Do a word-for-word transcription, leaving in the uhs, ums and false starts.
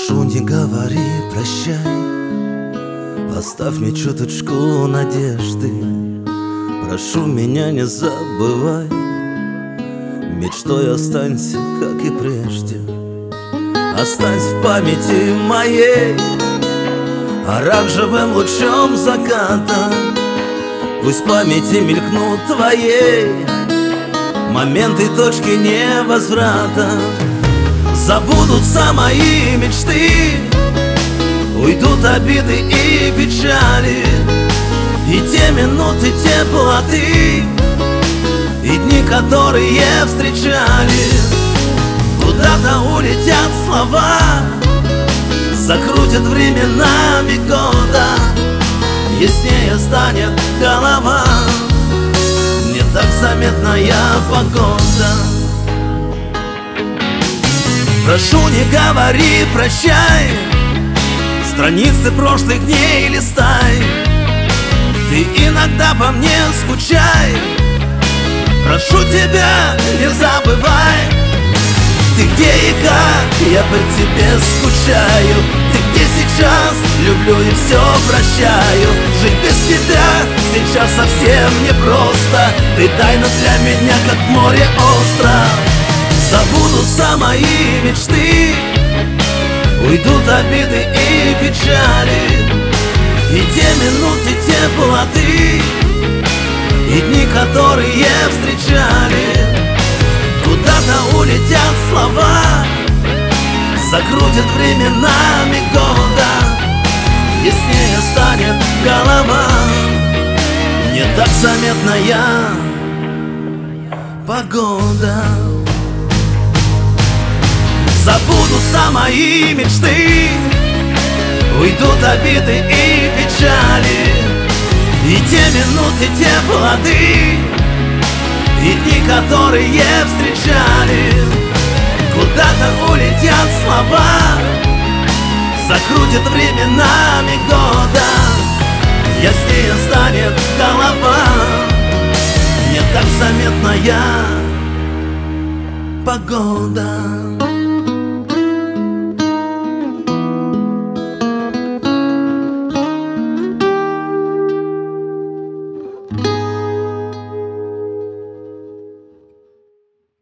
Прошу, не говори прощай, оставь мне чуточку надежды. Прошу, меня не забывай, мечтой останься, как и прежде. Останься в памяти моей оранжевым лучом заката. Пусть в памяти мелькнут твоей моменты, точки невозврата. Забудутся мои мечты, уйдут обиды и печали, и те минуты теплоты, и дни, которые встречали. Куда-то улетят слова, закрутят временами года, яснее станет голова, не так заметная погода. Прошу, не говори прощай, страницы прошлых дней листай. Ты иногда по мне скучай, прошу тебя, не забывай. Ты где и как, я по тебе скучаю. Ты где сейчас, люблю и все прощаю. Жить без тебя сейчас совсем непросто. Ты тайна для меня, как море остров. Забудутся мои мечты, уйдут обиды и печали, и те минуты теплоты, и дни, которые встречали. Куда-то улетят слова, закрутят временами года, яснее станет голова, не так заметная погода. Забудутся мои мечты, уйдут обиды и печали, и те минуты теплоты, и дни, которые встречали. Куда-то улетят слова, закрутят временами года, яснее станет голова, не так заметная погода.